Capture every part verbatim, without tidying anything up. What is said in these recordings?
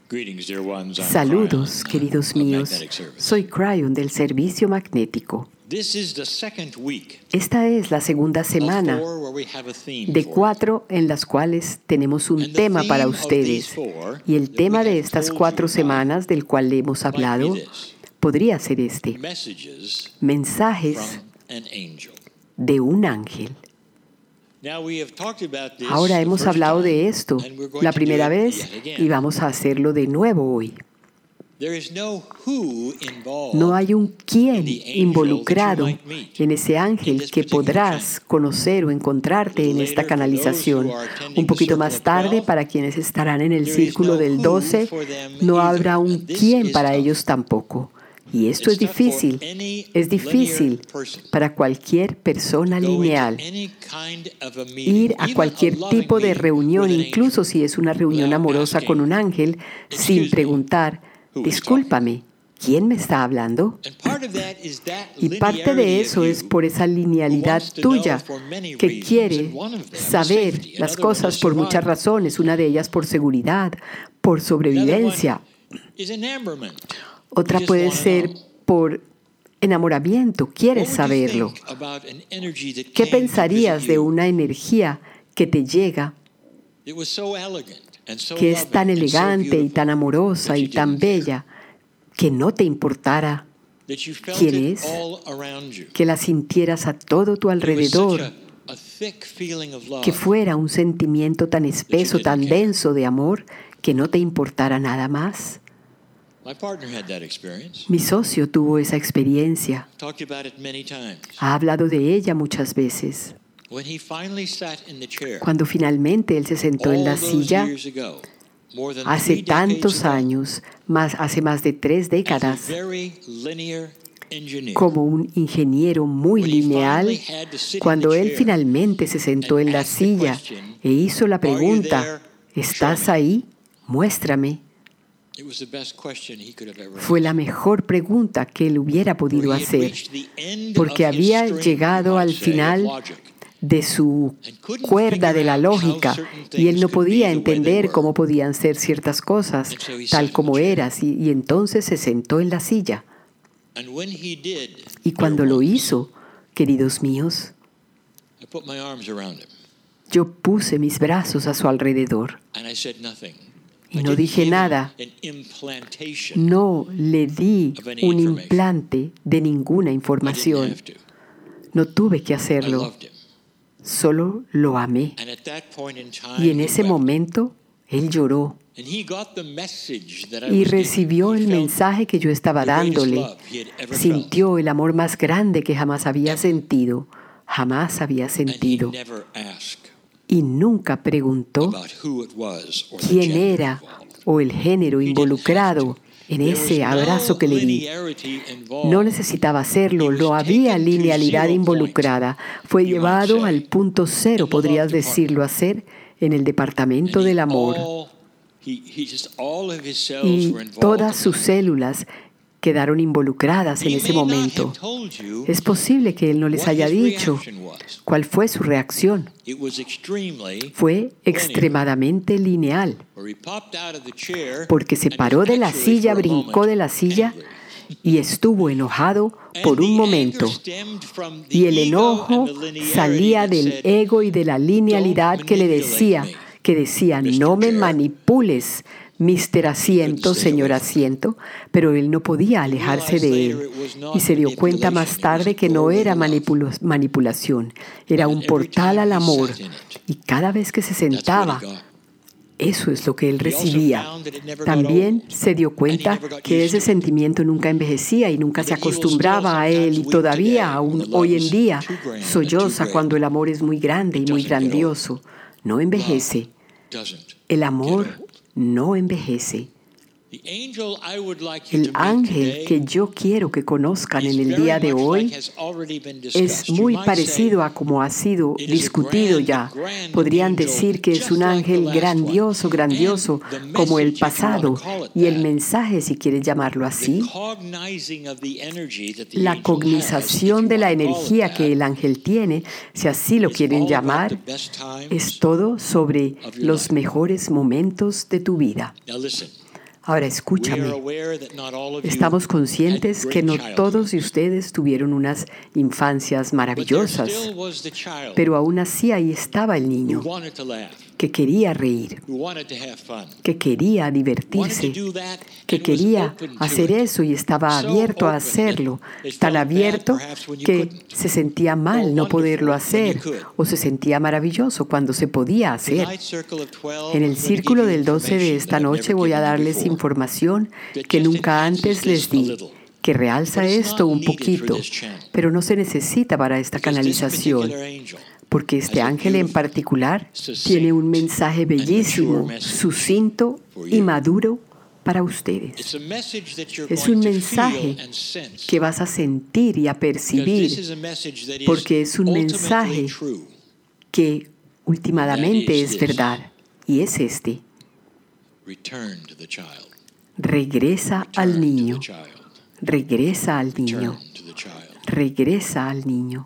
Saludos, queridos míos. Soy Cryon del Servicio Magnético. Esta es la segunda semana de cuatro en las cuales tenemos un tema para ustedes. Y el tema de estas cuatro semanas del cual le hemos hablado podría ser este: mensajes de un ángel. Ahora hemos hablado de esto la primera vez y vamos a hacerlo de nuevo hoy. No hay un quién involucrado en ese ángel que podrás conocer o encontrarte en esta canalización. Un poquito más tarde, para quienes estarán en el círculo del doce, no habrá un quién para ellos tampoco. Y esto es difícil, es difícil para cualquier persona lineal. Ir a cualquier tipo de reunión, incluso si es una reunión amorosa con un ángel, sin preguntar, discúlpame, ¿quién me está hablando? Y parte de eso es por esa linealidad tuya, que quiere saber las cosas por muchas razones, una de ellas por seguridad, por sobrevivencia. Otra puede ser por enamoramiento, quieres saberlo. ¿Qué pensarías de una energía que te llega, que es tan elegante y tan amorosa y tan bella, que no te importara quién es, que la sintieras a todo tu alrededor, que fuera un sentimiento tan espeso, tan denso de amor, que no te importara nada más? Mi socio tuvo esa experiencia. Ha hablado de ella muchas veces. Cuando finalmente él se sentó en la silla, hace tantos años, más, hace más de tres décadas, como un ingeniero muy lineal, cuando él finalmente se sentó en la silla e hizo la pregunta, ¿estás ahí? Muéstrame. Fue la mejor pregunta que él hubiera podido hacer, porque había llegado al final de su cuerda de la lógica y él no podía entender cómo podían ser ciertas cosas tal como eran, y, y entonces se sentó en la silla. Y cuando lo hizo, queridos míos, yo puse mis brazos a su alrededor. Y no dije nada, no le di un implante de ninguna información. No tuve que hacerlo, solo lo amé. Y en ese momento, él lloró y recibió el mensaje que yo estaba dándole. Sintió el amor más grande que jamás había sentido, jamás había sentido. Y nunca preguntó quién era o el género involucrado en ese abrazo que le di. No necesitaba hacerlo, no había linealidad involucrada. Fue llevado al punto cero, podrías decirlo, a ser en el departamento del amor. Y todas sus células quedaron involucradas en ese momento. Es posible que él no les haya dicho cuál fue su reacción. Fue extremadamente lineal, porque se paró de la silla, brincó de la silla y estuvo enojado por un momento. Y el enojo salía del ego y de la linealidad que le decía, que decía, no me manipules, mister Asiento, señor Asiento, pero él no podía alejarse de él. Y se dio cuenta más tarde que no era manipula- manipulación, era un portal al amor. Y cada vez que se sentaba, eso es lo que él recibía. También se dio cuenta que ese sentimiento nunca envejecía y nunca se acostumbraba a él. Y todavía, aún hoy en día, solloza cuando el amor es muy grande y muy grandioso. No envejece. El amor no envejece. El ángel que yo quiero que conozcan en el día de hoy es muy parecido a como ha sido discutido ya. Podrían decir que es un ángel grandioso, grandioso, como el pasado. Y el mensaje, si quieres llamarlo así, la cognización de la energía que el ángel tiene, si así lo quieren llamar, es todo sobre los mejores momentos de tu vida. Ahora escúchame. Estamos conscientes que no todos de ustedes tuvieron unas infancias maravillosas, pero aún así ahí estaba el niño que quería reír, que quería divertirse, que quería hacer eso y estaba abierto a hacerlo, tan abierto que se sentía mal no poderlo hacer o se sentía maravilloso cuando se podía hacer. En el círculo del doce de esta noche voy a darles información que nunca antes les di, que realza esto un poquito, pero no se necesita para esta canalización, porque este ángel en particular tiene un mensaje bellísimo, sucinto y maduro para ustedes. Es un mensaje que vas a sentir y a percibir, porque es un mensaje que últimamente es verdad, y es este. Regresa al niño. Regresa al niño. Regresa al niño.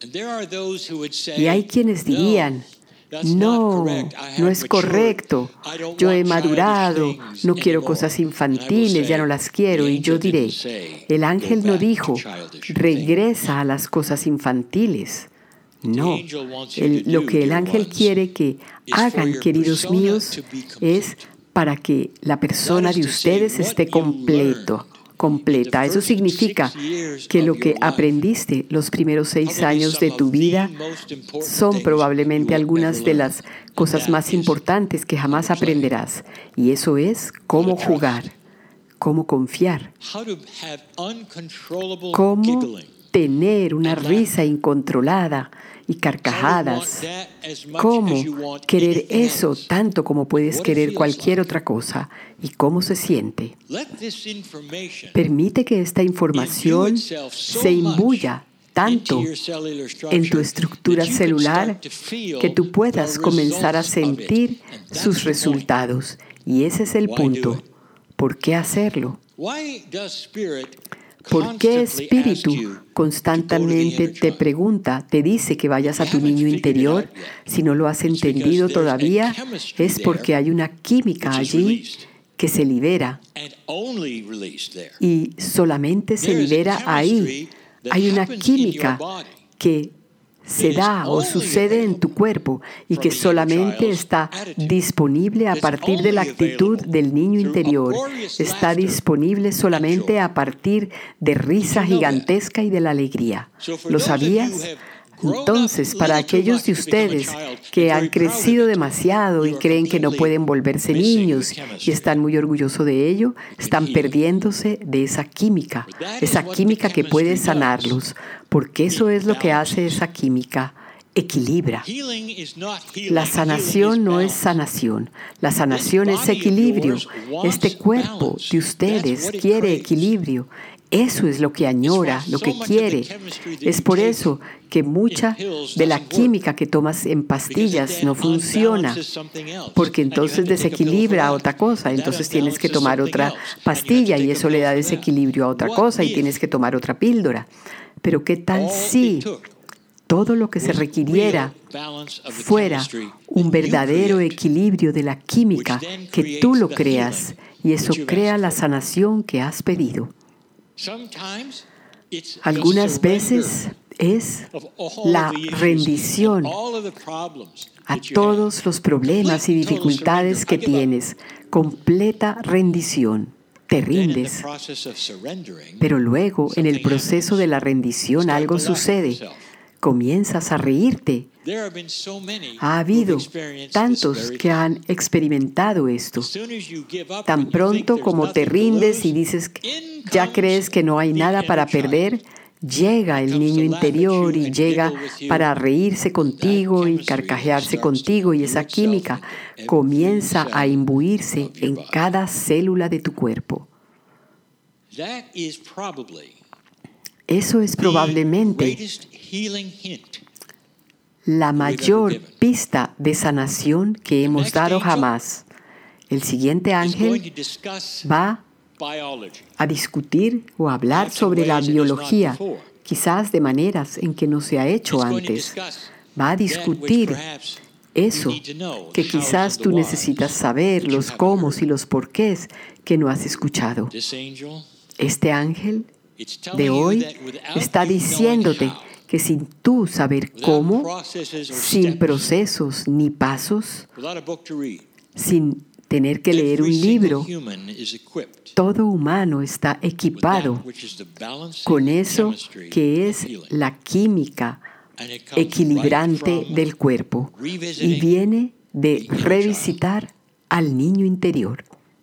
Y hay quienes dirían, no, no es correcto, yo he madurado, no quiero cosas infantiles, ya no las quiero. Y yo diré, el ángel no dijo, regresa a las cosas infantiles. No, el, lo que el ángel quiere que hagan, queridos míos, es para que la persona de ustedes esté completo. completa. Eso significa que lo que aprendiste los primeros seis años de tu vida son probablemente algunas de las cosas más importantes que jamás aprenderás. Y eso es cómo jugar, cómo confiar, cómo tener una risa incontrolada y carcajadas, cómo querer eso tanto como puedes querer cualquier otra cosa y cómo se siente. Permite que esta información se imbuya tanto en tu estructura celular que tú puedas comenzar a sentir sus resultados. Y ese es el punto. ¿Por qué hacerlo? ¿Por qué Espíritu constantemente te pregunta, te dice que vayas a tu niño interior? Si no lo has entendido todavía, es porque hay una química allí que se libera. Y solamente se libera ahí. Hay una química que se da o sucede en tu cuerpo y que solamente está disponible a partir de la actitud del niño interior. Está disponible solamente a partir de risa gigantesca y de la alegría. ¿Lo sabías? Entonces, para aquellos de ustedes que han crecido demasiado y creen que no pueden volverse niños y están muy orgullosos de ello, están perdiéndose de esa química, esa química que puede sanarlos, porque eso es lo que hace esa química. Equilibra. La sanación no es sanación. La sanación es equilibrio. Este cuerpo de ustedes quiere equilibrio. Eso es lo que añora, lo que quiere. Es por eso que mucha de la química que tomas en pastillas no funciona, porque entonces desequilibra a otra cosa. Entonces tienes que tomar otra pastilla y eso le da desequilibrio a otra cosa y tienes que tomar otra píldora. Pero ¿qué tal si todo lo que se requiriera fuera un verdadero equilibrio de la química, que tú lo creas y eso crea la sanación que has pedido? Algunas veces es la rendición a todos los problemas y dificultades que tienes, completa rendición. Te rindes, pero luego en el proceso de la rendición algo sucede. Comienzas a reírte. Ha habido tantos que han experimentado esto. Tan pronto como te rindes y dices, ya crees que no hay nada para perder, llega el niño interior y llega para reírse contigo y carcajearse contigo, y esa química comienza a imbuirse en cada célula de tu cuerpo. Eso es probablemente la mayor pista de sanación que hemos dado jamás. El siguiente ángel va a discutir o a hablar sobre la biología, quizás de maneras en que no se ha hecho antes. Va a discutir eso que quizás tú necesitas saber, los cómo y los porqués que no has escuchado. Este ángel de hoy está diciéndote que sin tú saber cómo, sin procesos ni pasos, sin tener que leer un libro, todo humano está equipado con eso que es la química equilibrante del cuerpo y viene de revisitar al niño interior.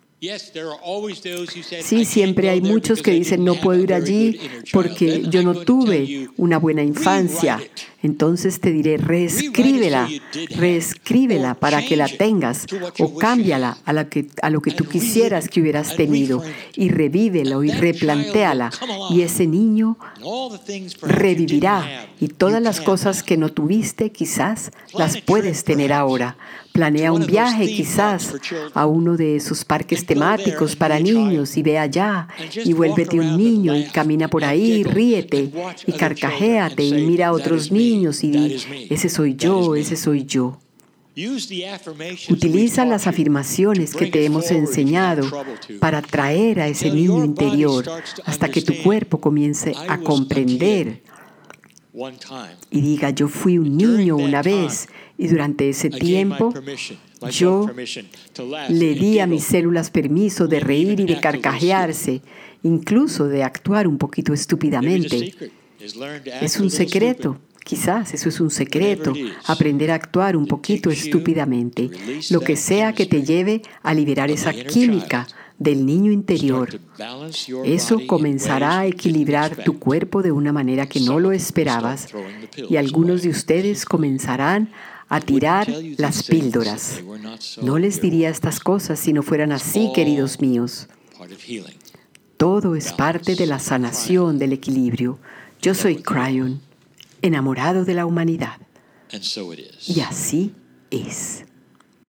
Sí, siempre hay muchos que dicen no puedo ir allí porque yo no tuve una buena infancia. Entonces te diré, reescríbela, reescríbela para que la tengas o cámbiala a, la que, a lo que tú quisieras que hubieras tenido y revívelo y replantéala y ese niño revivirá y todas las cosas que no tuviste quizás las puedes tener ahora. Planea un viaje quizás a uno de esos parques temáticos para niños y ve allá y vuélvete un niño y camina por ahí, ríete y carcajéate y mira a otros niños y di, ese soy yo, ese soy yo. Utiliza las afirmaciones que te hemos enseñado para traer a ese niño interior hasta que tu cuerpo comience a comprender y diga, yo fui un niño una vez y durante ese tiempo yo le di a mis células permiso de reír y de carcajearse, incluso de actuar un poquito estúpidamente. Es un secreto. Quizás eso es un secreto, aprender a actuar un poquito estúpidamente, lo que sea que te lleve a liberar esa química del niño interior. Eso comenzará a equilibrar tu cuerpo de una manera que no lo esperabas y algunos de ustedes comenzarán a tirar las píldoras. No les diría estas cosas si no fueran así, queridos míos. Todo es parte de la sanación, del equilibrio. Yo soy Kryon, enamorado de la humanidad. Y así es.